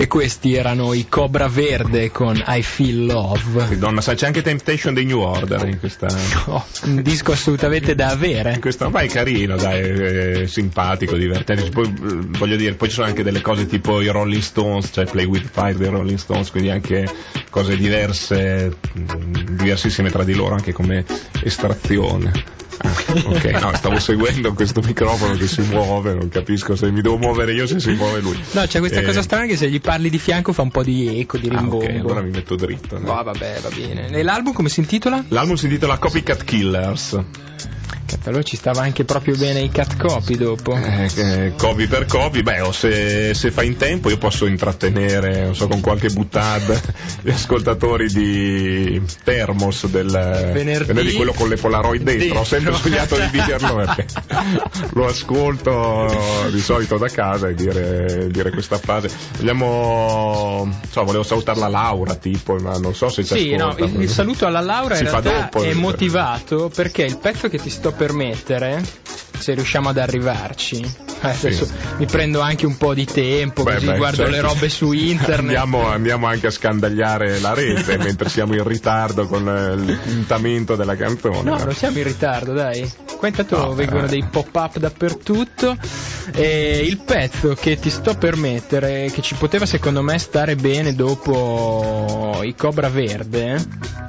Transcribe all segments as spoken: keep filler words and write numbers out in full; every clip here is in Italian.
questi erano i Cobra Verde con I Feel Love. Madonna, sai, c'è anche Temptation dei New Order in questa. Oh, un disco assolutamente da avere. In questa, ma è carino, dai, è simpatico, divertente. Poi, voglio dire, poi ci sono anche delle cose tipo i Rolling Stones, cioè Play With Fire dei Rolling Stones, quindi anche cose diverse, diversissime tra di loro, anche come estrazione. Ah, ok, no, stavo seguendo questo microfono che si muove, non capisco se mi devo muovere io, se si muove lui. No, c'è questa eh... cosa strana che se gli parli di fianco fa un po' di eco, di rimbombo. Ah, ok, allora mi metto dritto. No? Oh, vabbè, va bene. E l'album come si intitola? L'album si intitola Copycat Killers. Allora ci stava anche proprio bene i cat copy dopo. Eh, eh, copy per copy, beh, o se, se fa in tempo io posso intrattenere, non so, con qualche buttad gli ascoltatori di Thermos del venerdì, venerdì, quello con le Polaroid dentro. dentro. Ho sempre sognato di dirlo perché lo ascolto di solito da casa e dire, dire questa frase. Vogliamo, so, volevo salutare la Laura, tipo, ma non so se ci sì, ascolta. No, il, il saluto alla Laura si in realtà dopo, è motivato perché il pezzo che ti sto per mettere, se riusciamo ad arrivarci, eh, adesso sì. mi prendo anche un po' di tempo, beh, così beh, guardo certo. le robe su internet. Andiamo, andiamo anche a scandagliare la rete mentre siamo in ritardo con il puntamento della canzone. No, non siamo in ritardo, dai. Qua intanto no, vengono eh. dei pop-up dappertutto. E il pezzo che ti sto per mettere, che ci poteva secondo me stare bene dopo i Cobra Verde,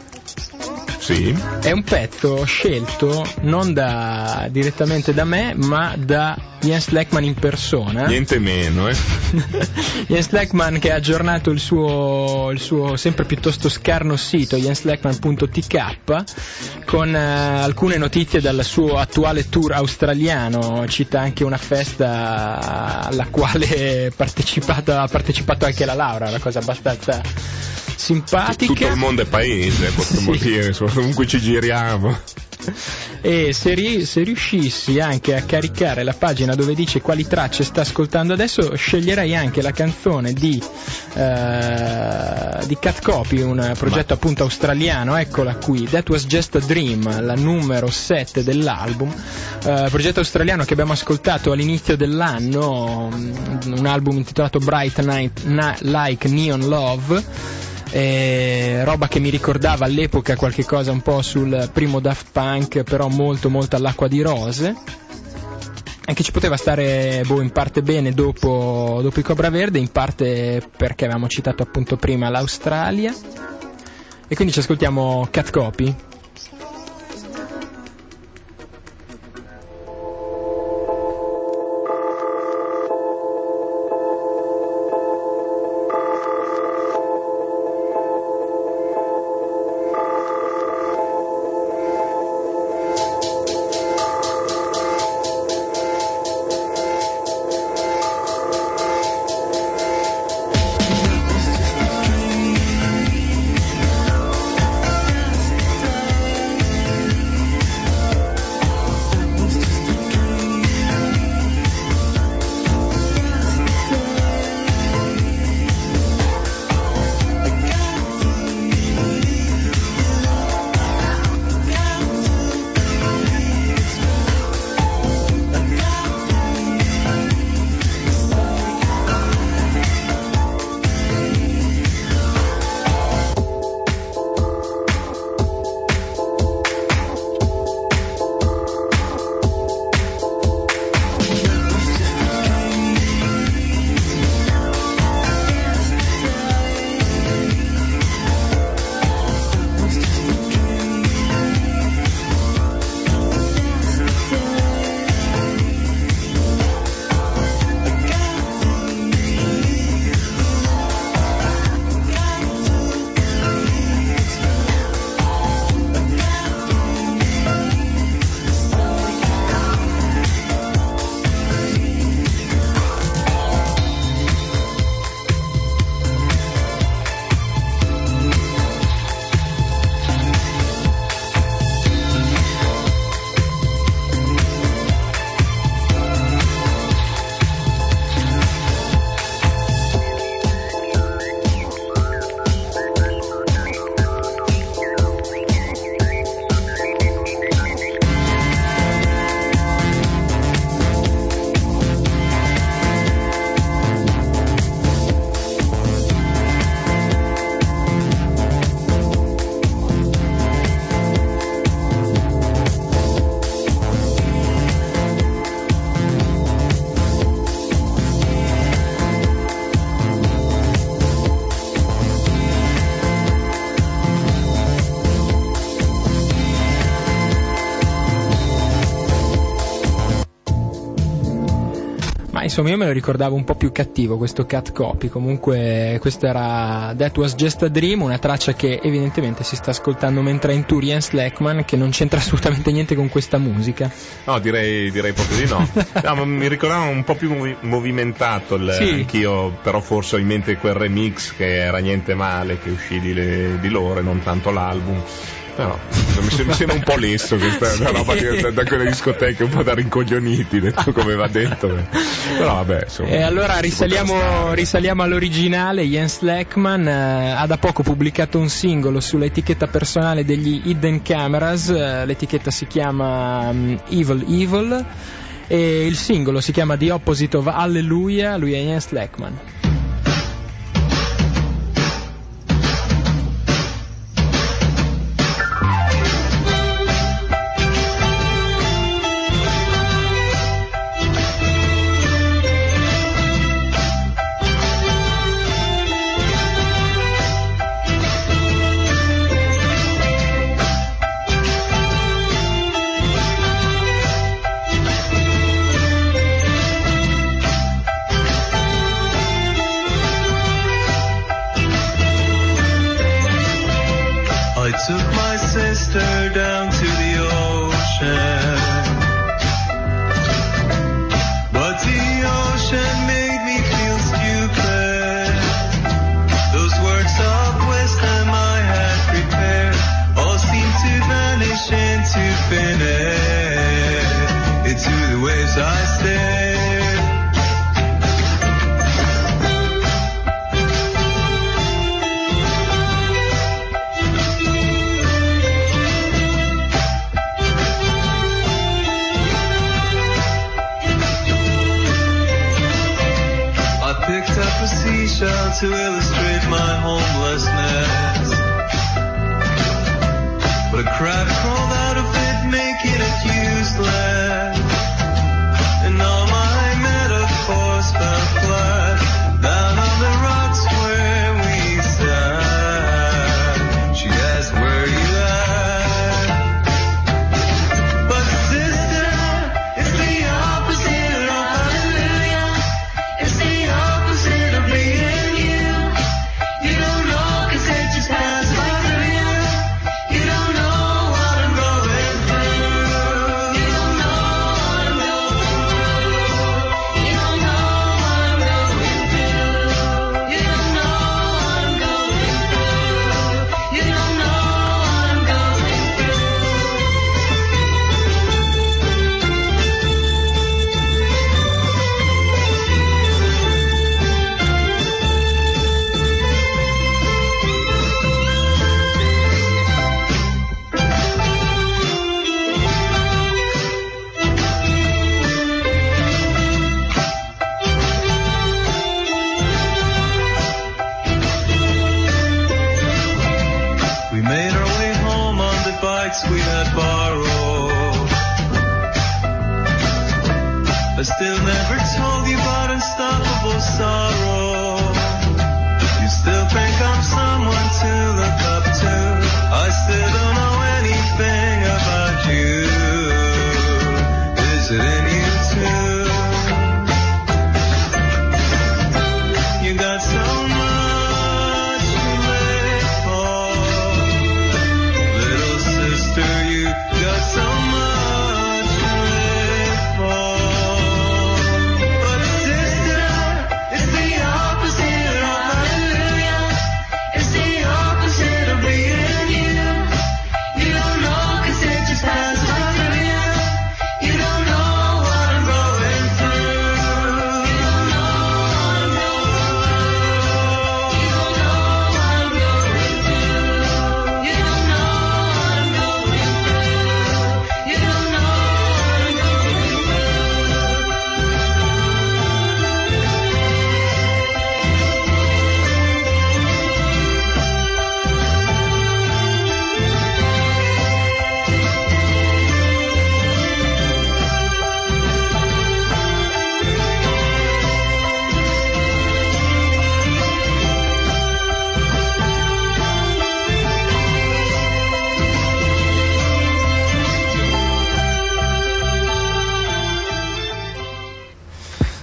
sì. È un pezzo scelto non da direttamente da me, ma da Jens Lekman in persona. Niente meno, eh. Jens Lekman che ha aggiornato il suo, il suo sempre piuttosto scarno sito jens lekman punto t k con uh, alcune notizie dal suo attuale tour australiano. Cita anche una festa alla quale partecipato, ha partecipato anche la Laura, una cosa abbastanza simpatica. Tutto il mondo è paese, potremmo sì. dire, comunque ci giriamo. E se, ri- se riuscissi anche a caricare la pagina dove dice quali tracce sta ascoltando adesso, sceglierei anche la canzone di, uh, di Cat Copy, un progetto Ma. appunto australiano, eccola qui, That Was Just a Dream, la numero sette dell'album, uh, progetto australiano che abbiamo ascoltato all'inizio dell'anno, un album intitolato Bright Night Na- Like Neon Love. Eh, roba che mi ricordava all'epoca qualche cosa un po' sul primo Daft Punk, però molto molto all'acqua di rose, e che ci poteva stare boh, in parte bene dopo, dopo i Cobra Verde, in parte perché avevamo citato appunto prima l'Australia, e quindi ci ascoltiamo Cat Copy. insomma io me lo ricordavo un po' più cattivo questo Cat Copy. Comunque questo era That Was Just a Dream, una traccia che evidentemente si sta ascoltando mentre è in tour Jens Lekman, che non c'entra assolutamente niente con questa musica. No, direi, direi proprio di no. No, ma mi ricordavo un po' più movi- movimentato il, sì. Anch'io, però forse ho in mente quel remix che era Niente Male, che uscì di, le, di loro e non tanto l'album. Però mi sembra, mi sembra un po' lesso questa sì. roba di, da, da quelle discoteche un po' da rincoglioniti, detto come va detto. Però vabbè, insomma. E allora risaliamo, risaliamo all'originale. Jens Lekman eh, ha da poco pubblicato un singolo sull'etichetta personale degli Hidden Cameras, eh, l'etichetta si chiama um, Evil Evil e il singolo si chiama The Opposite of Hallelujah, lui è Jens Lekman. To illustrate my homelessness, but a crab crawled out of it, making it useless, and all my metaphors fell flat down on the rocks where we sat. She asked, where you at? But sister, it's the opposite of hallelujah. It's the opposite of being you.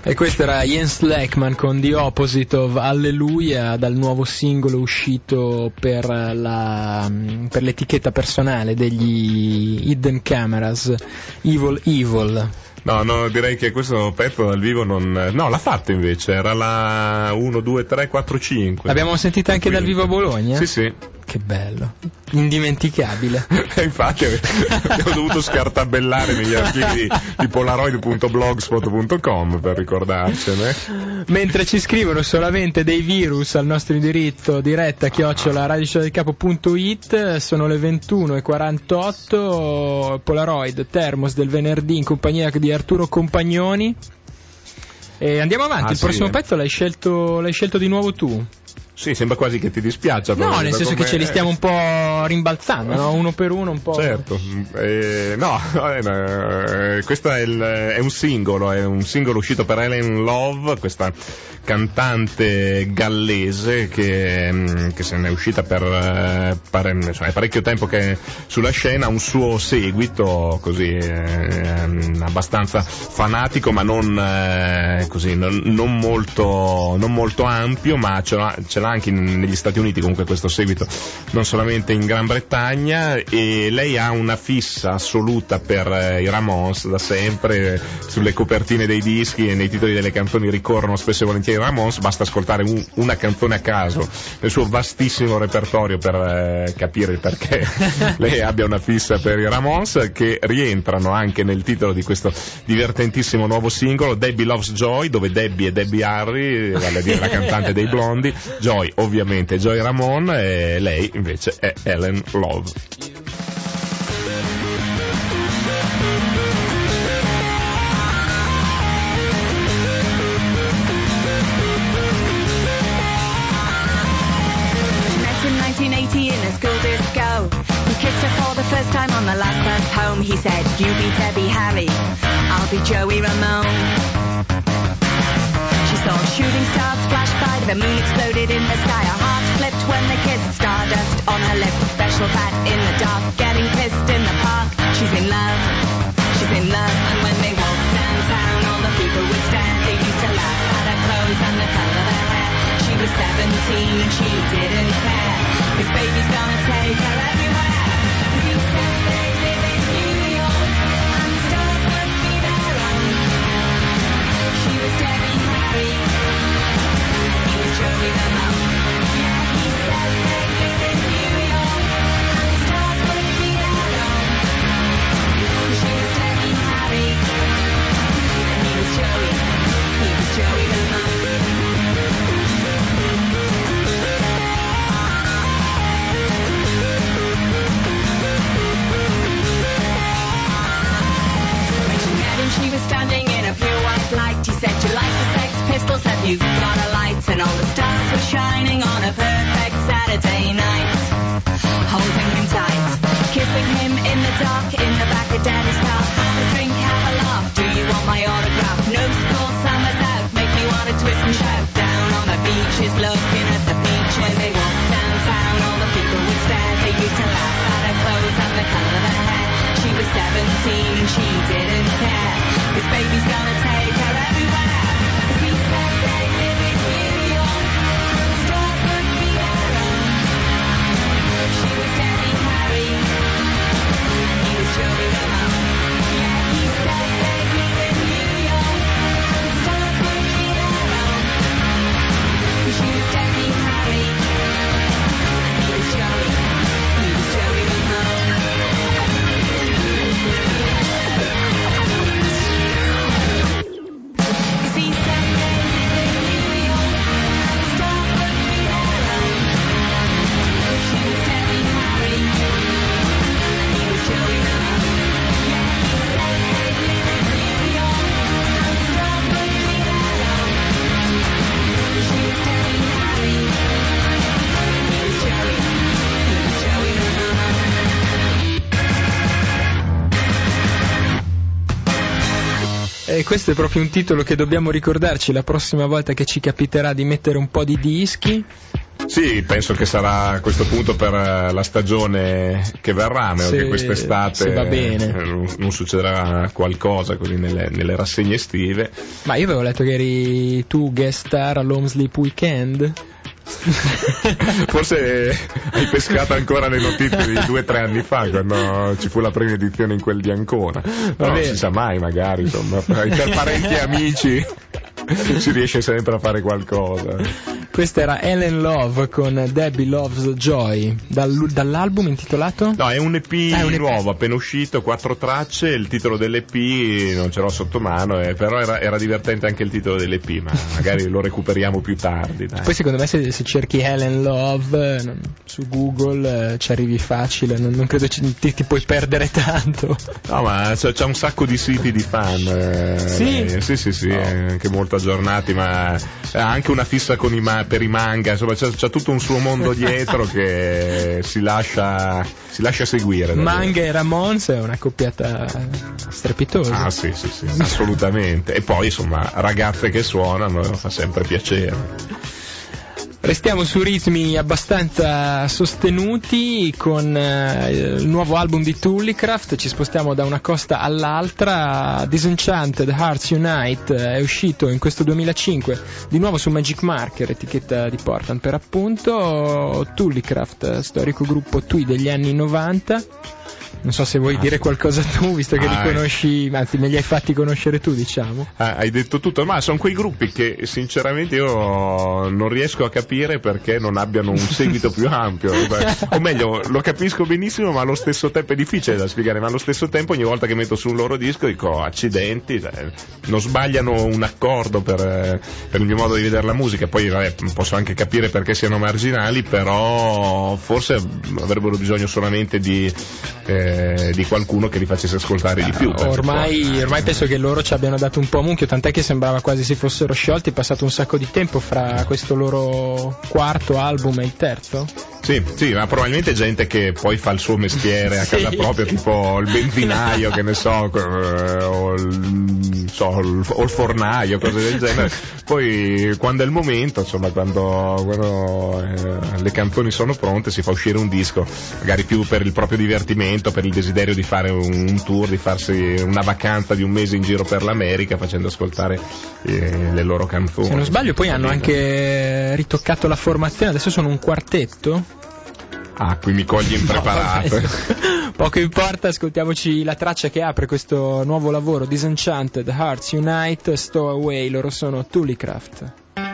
E questo era Jens Lekman con The Opposite of Alleluia, dal nuovo singolo uscito per, la, per l'etichetta personale degli Hidden Cameras, Evil Evil. No, no, direi che questo pezzo dal vivo non... No, l'ha fatto invece, era la uno, due, tre, quattro, cinque. L'abbiamo sentita anche dal vivo a Bologna? Sì, sì. Che bello, indimenticabile. Infatti abbiamo dovuto scartabellare negli archivi di polaroid punto blogspot punto com per ricordarcene. Mentre ci scrivono solamente dei virus al nostro indirizzo diretta chiocciola radioceladelcapo.it, sono le ventuno e quarantotto, Polaroid Thermos del venerdì in compagnia di Arturo Compagnoni. E andiamo avanti, ah, il sì, prossimo eh. pezzo l'hai scelto, l'hai scelto di nuovo tu. Sì, sembra quasi che ti dispiaccia. No, nel senso che ce li stiamo un po' rimbalzando, no? Uno per uno un po'. Certo, eh, no, eh, questo è, il, è un singolo, è un singolo uscito per Helen Love, questa cantante gallese che, che se ne è uscita per, per insomma, è parecchio tempo che è sulla scena, un suo seguito così eh, abbastanza fanatico, ma non eh, così non, non molto non molto ampio, ma ce l'ha, ce l'ha anche in, negli Stati Uniti comunque questo seguito, non solamente in Gran Bretagna, e lei ha una fissa assoluta per eh, i Ramones da sempre, sulle copertine dei dischi e nei titoli delle canzoni ricorrono spesso e volentieri i Ramones, basta ascoltare un, una canzone a caso nel suo vastissimo repertorio per eh, capire il perché lei abbia una fissa per i Ramones, che rientrano anche nel titolo di questo divertentissimo nuovo singolo, Debbie Loves Joy, dove Debbie è Debbie Harry, vale a dire la cantante dei Blondie, Joy ovviamente Joy Ramone, e lei invece è Helen Love. nineteen eighty in a school disco. He kissed her for the first time on the last bus home. He said, you be Debbie Harry, I'll be Joey Ramone. She saw shooting stars flash by, the moon exploded in the sky. Her heart flipped when they kissed, stardust on her lip, special fat in the dark, getting pissed in the park. She's in love, she's in love. And when they walked downtown, all the people would stare. They used to laugh at her clothes and the colour of her hair. She was seventeen and she didn't care. His baby's gonna take her everywhere. He said they live in New York and the stars would be their own. She was Debbie Harry, he was Joey Ramone. Yeah, he said they live in New York and the stars would be their own. She was Debbie Harry, and he was Joey, he was Joey Ramone. She was standing in a pure white light. He said, you like the Sex Pistols? Have you got a light? And all the stars were shining on a perfect Saturday night. Holding him tight, kissing him in the dark, in the back of Daddy's car. Have a drink, have a laugh. Do you want my autograph? No school, summer's out. Make me want to twist and shout. Down on the beaches, looking at the beach. When they walked downtown, all the people would stare. They used to laugh at her clothes and the colour of her hair. She was seventeen and she didn't care. His baby's gonna take her everywhere. He said they live in New York, the stars would be their own. She was Debbie Harry, he was Joey Ramone. Yeah, he said they live in New York, the stars would be their own. She was Debbie E questo è proprio un titolo che dobbiamo ricordarci la prossima volta che ci capiterà di mettere un po' di dischi. Sì, penso che sarà a questo punto per la stagione che verrà, meno Se- che quest'estate se va bene. eh, non, non succederà qualcosa così nelle, nelle rassegne estive. Ma io avevo letto che eri tu guest star all'Home Sleep Weekend. Forse hai pescato ancora le notizie di due o tre anni fa, quando ci fu la prima edizione in quel di Ancona. Va Non bene. si sa mai, magari, insomma, per parenti e amici si riesce sempre a fare qualcosa. Questa era Ellen Love con Debbie Loves Joy, dal- dall'album intitolato? No, è un E P Ah, è un E P. nuovo, appena uscito, quattro tracce, il titolo dell'E P non ce l'ho sotto mano, eh, però era, era divertente anche il titolo dell'E P, ma magari lo recuperiamo più tardi. Dai. Poi secondo me se, se cerchi Ellen Love eh, non- su Google eh, ci arrivi facile, non, non credo ci- ti, ti puoi perdere tanto. No, ma c'è, c'è un sacco di siti di fan. eh, Sì? eh, sì, sì, sì, No. eh, anche molto aggiornati, ma ha anche una fissa con i ma- per i manga, insomma c'è, c'è tutto un suo mondo dietro che si lascia, si lascia seguire. davvero. Manga e Ramones è una coppiata strepitosa. Ah sì, sì, sì, assolutamente. E poi insomma ragazze che suonano fa sempre piacere. Restiamo su ritmi abbastanza sostenuti con eh, il nuovo album di Tullycraft, ci spostiamo da una costa all'altra. Disenchanted Hearts Unite è uscito in questo duemilacinque, di nuovo su Magic Marker, etichetta di Portland per appunto. Tullycraft, storico gruppo Tui degli anni novanta. Non so se vuoi Ah, dire sì. qualcosa tu, visto che Ah, li conosci, anzi me li hai fatti conoscere tu, diciamo. Ah, hai detto tutto, ma sono quei gruppi che sinceramente io non riesco a capire perché non abbiano un seguito più ampio. O meglio, lo capisco benissimo, ma allo stesso tempo è difficile da spiegare, ma allo stesso tempo ogni volta che metto su un loro disco dico accidenti, cioè, non sbagliano un accordo per, eh, per il mio modo di vedere la musica. Poi vabbè, posso anche capire perché siano marginali, però forse avrebbero bisogno solamente di eh, di qualcuno che li facesse ascoltare di più. perché Ormai, poi- ormai penso che loro ci abbiano dato un po' mucchio, tant'è che sembrava quasi si fossero sciolti. È passato un sacco di tempo fra questo loro quarto album e il terzo. Sì, sì, ma probabilmente gente che poi fa il suo mestiere a Sì. casa propria, tipo il benzinaio, che ne so, eh, o il, so, il- o il fornaio, cose del genere. Poi quando è il momento, insomma, quando, quando eh, le canzoni sono pronte, si fa uscire un disco, magari più per il proprio divertimento, per il desiderio di fare un, un tour, di farsi una vacanza di un mese in giro per l'America facendo ascoltare eh, le loro canzoni. Se non sbaglio poi hanno anche ritoccato la formazione, adesso sono un quartetto. Ah, qui mi cogli impreparato. No, poco importa, ascoltiamoci la traccia che apre questo nuovo lavoro, Disenchanted Hearts Unite, Stowaway, loro sono Tullycraft.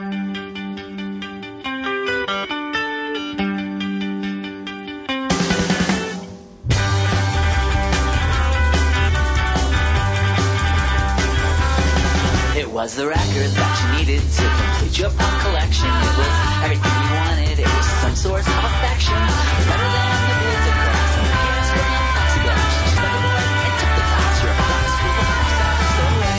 It was the record that you needed to complete your pop collection. It was everything you wanted. It was some sort of affection. Better than the blades of grass and the gas from the plexiglass. She stuck it away and took the class. Your class group of passed away.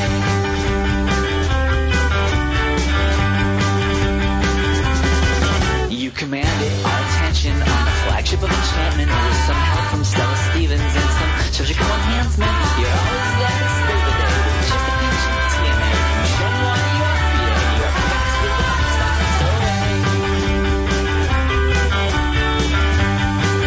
You commanded our attention on the flagship of enchantment. With some help from Stella Stevens and some surgical enhancement. You're always there to save the day with just a pinch of T N A. You show me why you are feeling. Your class group of passed away.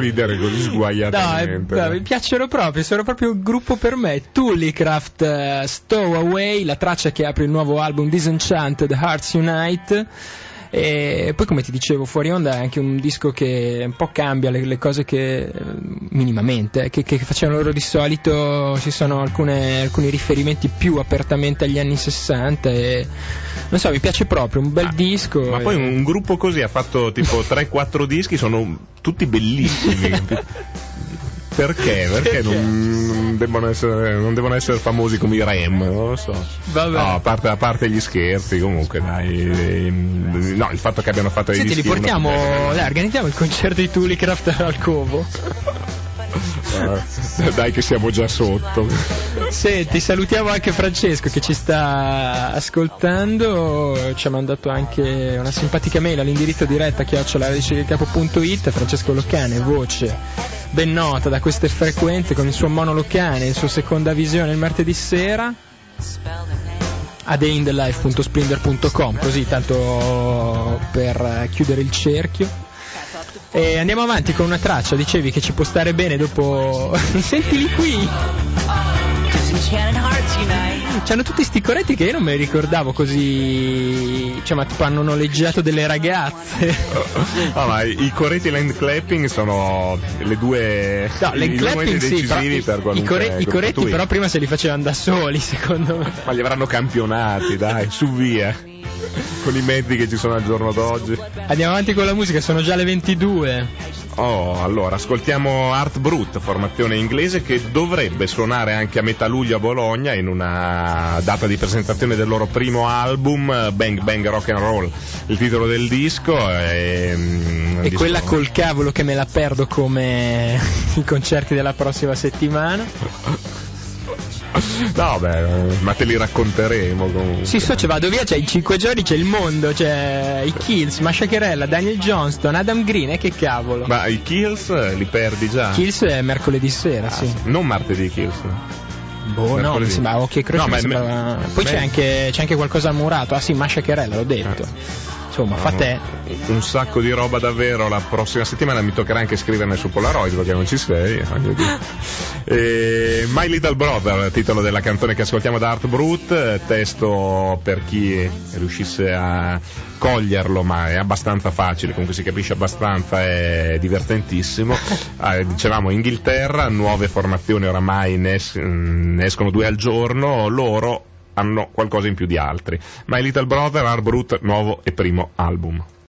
ridere così No, sguaiatamente. eh, mi piacciono proprio, sono proprio il gruppo per me. Tullycraft, uh, Stowaway, la traccia che apre il nuovo album Disenchanted Hearts Unite. E poi, come ti dicevo fuori onda, è anche un disco che un po' cambia le, le cose che minimamente eh, che, che facevano loro di solito. Ci sono alcune, alcuni riferimenti più apertamente agli anni sessanta e non so, mi piace proprio, un bel Ah, disco. Ma e... poi un gruppo così ha fatto tipo tre quattro dischi, sono tutti bellissimi. Perché? Perché non, non, devono essere, non devono essere famosi come i Rem? Non lo so. Vabbè. No, a parte, a parte gli scherzi, comunque, dai. No, il fatto che abbiano fatto dei Senti, li dischi. portiamo, uno- dai, organizziamo il concerto di Tullycraft al Covo. Eh, dai, che siamo già sotto. Senti, salutiamo anche Francesco che ci sta ascoltando, ci ha mandato anche una simpatica mail all'indirizzo diretta chiocciola radice del capo punto it. Francesco Locane, voce ben nota da queste frequenze, con il suo monolocane, il suo Seconda Visione il martedì sera, a dayinthelife punto splendor punto com, così tanto per chiudere il cerchio. E andiamo avanti con una traccia, dicevi che ci può stare bene dopo. Sentili qui! Disenchanted Hearts Unite. C'hanno tutti sti coretti che io non me li ricordavo così. Cioè, ma tipo hanno noleggiato delle ragazze. No, ma i coretti e l'hand clapping sono le due. No, l'hand i due clapping momenti sì, però decisivi i, per i, qualunque core- i coretti gruppo però prima se li facevano da soli, secondo me. Ma li avranno campionati, dai, su via. Con i mezzi che ci sono al giorno d'oggi. Andiamo avanti con la musica, sono già le ventidue. Oh, allora, ascoltiamo Art Brut, formazione inglese che dovrebbe suonare anche a metà luglio a Bologna in una data di presentazione del loro primo album, Bang Bang Rock and Roll, il titolo del disco. E, E disco... quella col cavolo che me la perdo come i concerti della prossima settimana. No, beh, ma te li racconteremo comunque. Sì, so, cioè, vado via, c'è in cinque giorni c'è il mondo, c'è i Kills, Masha Cherella, Daniel Johnston, Adam Green, e che cavolo. Ma i Kills li perdi già? Kills è mercoledì sera, Ah, sì. non martedì Kills. Boh, no, mercoledì. mi sembrava ok, Croce No, mi ma- sembrava... Poi ma- c'è anche, c'è anche qualcosa al murato. Ah sì, Masha Cherella, l'ho detto. Insomma, fa te. Un sacco di roba davvero. La prossima settimana mi toccherà anche scriverne su Polaroid perché non ci sei. E My Little Brother, titolo della canzone che ascoltiamo da Art Brut, testo per chi riuscisse a coglierlo, ma è abbastanza facile, comunque si capisce abbastanza, è divertentissimo. Ah, dicevamo Inghilterra, nuove formazioni oramai ne, es- ne escono due al giorno, loro hanno qualcosa in più di altri. My Little Brother, Art Brut, nuovo e primo album.